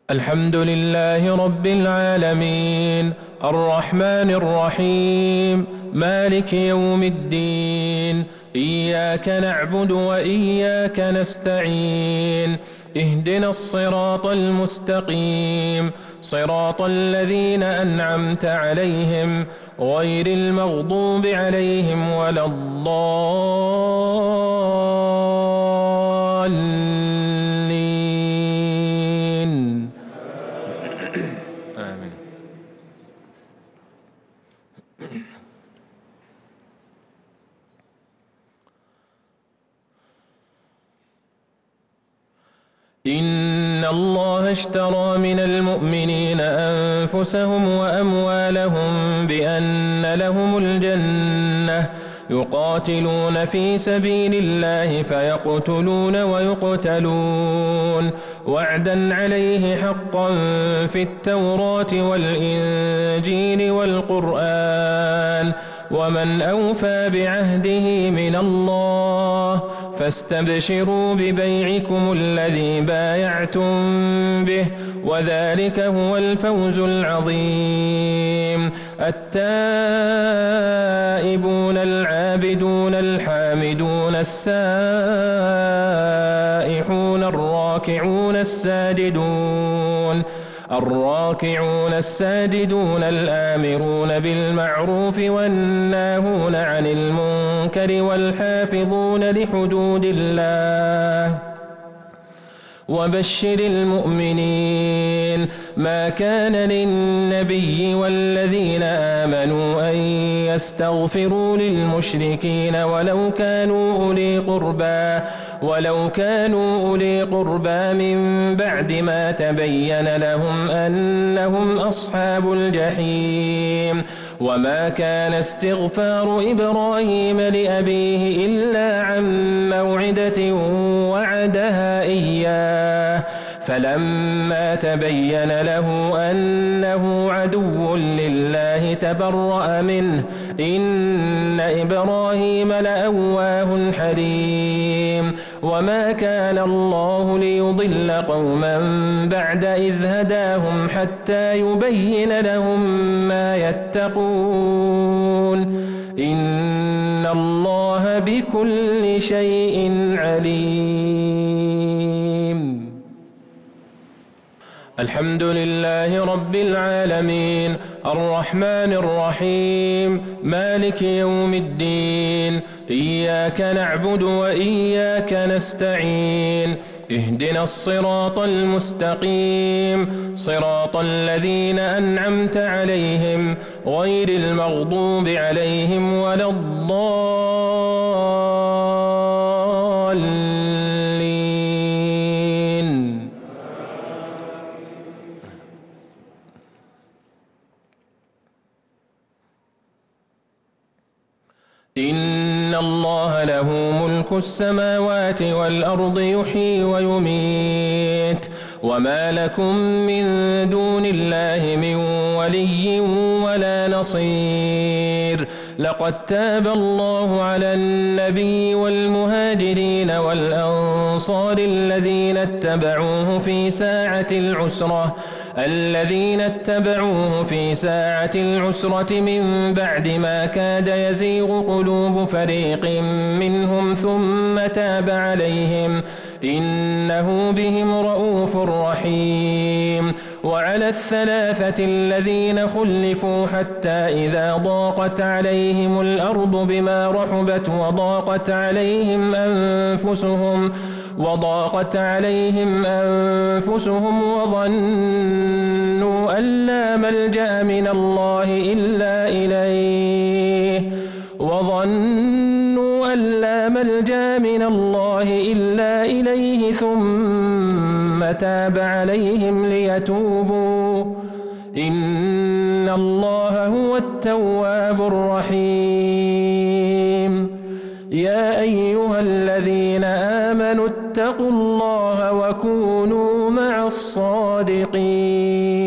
الحمد لله رب العالمين الرحمن الرحيم مالك يوم الدين إياك نعبد وإياك نستعين اهدنا الصراط المستقيم صراط الذين أنعمت عليهم غير المغضوب عليهم ولا الضالين آمين. إن الله اشترى من المؤمنين أنفسهم وأموالهم بأن لهم الجنة يقاتلون في سبيل الله فيقتلون ويقتلون وعدا عليه حقا في التوراة والإنجيل والقرآن ومن أوفى بعهده من الله فاستبشروا ببيعكم الذي بايعتم به وذلك هو الفوز العظيم. التائبون العابدون الحامدون السائحون الراكعون الساجدون الآمرون بالمعروف والناهون عن المنكر والحافظون لحدود الله وبشر المؤمنين. ما كان للنبي والذين آمنوا أن يستغفروا للمشركين ولو كانوا أولي قربى من بعد ما تبين لهم أنهم أصحاب الجحيم. وما كان استغفار إبراهيم لأبيه إلا عن موعدة وعدها إياه فلما تبين له أنه عدو لله تبرأ منه إن إبراهيم لأواه حليم. وما كان الله ليضل قوما بعد إذ هداهم حتى يبين لهم ما يتقون إن الله بكل شيء عليم. الحمد لله رب العالمين الرحمن الرحيم مالك يوم الدين إياك نعبد وإياك نستعين اهدنا الصراط المستقيم صراط الذين أنعمت عليهم غير المغضوب عليهم ولا الضالين. إن الله له ملك السماوات والأرض يحيي ويميت وما لكم من دون الله من ولي ولا نصير. لقد تاب الله على النبي والمهاجرين والأنصار الذين اتبعوه في ساعة العسرة من بعد ما كاد يزيغ قلوب فريق منهم ثم تاب عليهم إنه بهم رءوف رحيم. وعلى الثلاثة الذين خلفوا حتى إذا ضاقت عليهم الأرض بما رحبت وضاقت عليهم أنفسهم وظنوا أن لا ملجأ من الله إلا إليه ثم تاب عليهم ليتوبوا إن الله هو التواب الرحيم. يا أيها الذين آمنوا اتقوا الله وكونوا مع الصادقين.